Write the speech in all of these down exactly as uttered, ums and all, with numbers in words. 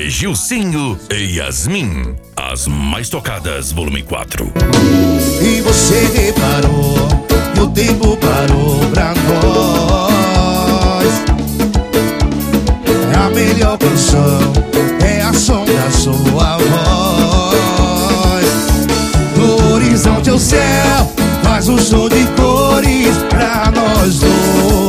D Gilcinho e Yasmin, as mais tocadas, volume quatro. E você reparou que o tempo parou pra nós. A melhor canção é a som da sua voz. No horizonte o céu faz um show de cores pra nós dois.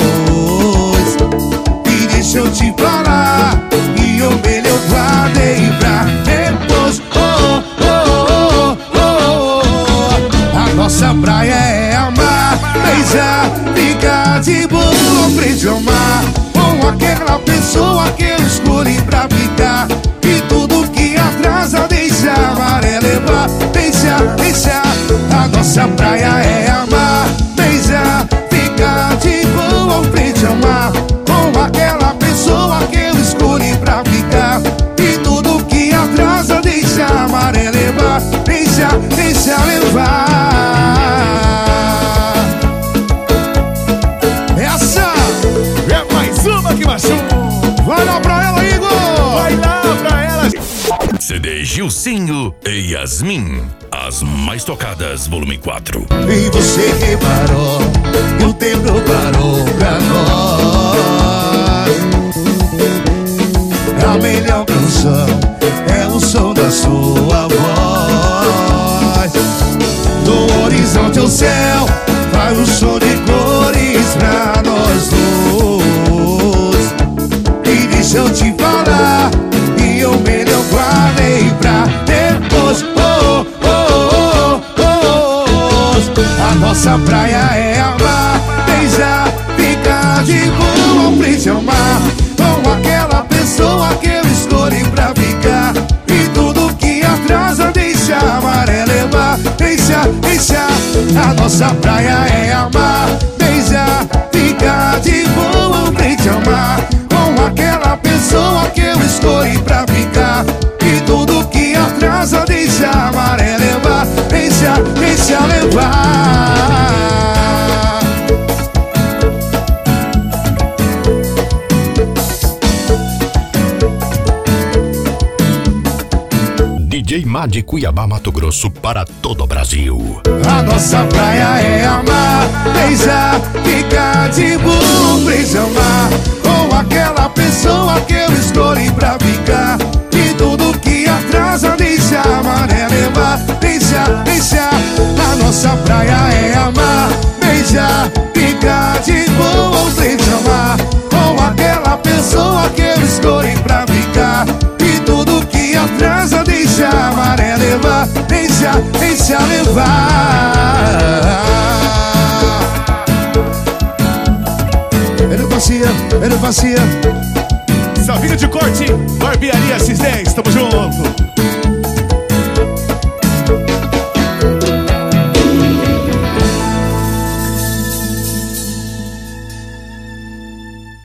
E deixa eu te falar, e eu melhor guardei pra depois. Oh, oh, oh, oh, oh. A nossa praia é amar, beijar, ficar de boa, frente ao mar. Com aquela pessoa que eu escolhi pra ficar. E tudo que atrasa deixa a maré levar. Deixa, deixa. A nossa praia é amar, beijar, ficar de boa, frente ao mar. Com aquela pessoa que eu escolhi pra ficar. E tudo que atrasa deixa a maré levar. Deixa, deixa levar. Essa é mais uma que machuca. Vai lá pra ela, Igor! Vai lá pra ela! C D Gilcinho e Yasmin, as mais tocadas, volume quatro. E você reparou que o tempo parou pra nós. A melhor canção é o som da sua voz. No horizonte o céu faz um som de cores pra nós dois. E deixa eu te falar, e eu melhor guardei pra depois. Oh, oh, oh, oh, oh. A nossa praia é amar, beijar, ficar de boa, frente ao mar. Com aquela pessoa que eu escolhi pra ficar. E tudo que atrasa deixa a maré levar. Deixa, deixa. A nossa praia é amar, beijar, ficar de boa, frente ao mar. Com aquela pessoa que eu escolhi pra ficar. E tudo que atrasa deixa a maré levar. Deixa, deixa levar. D J Má de Cuiabá, Mato Grosso, para todo o Brasil. A nossa praia é amar, beijar, ficar de boa, frente ao mar. Com aquela pessoa que eu escolhi pra ficar. E tudo que atrasa deixa a maré levar. Deixa, deixa. A nossa praia é amar, beijar, ficar de boa, frente ao mar. Com aquela pessoa que eu escolhi pra ficar. E tudo que atrasa deixa a maré levar. Deixa, deixa levar. Elevacia, elevacia. Savinho de corte, barbearia esses dez, tamo junto.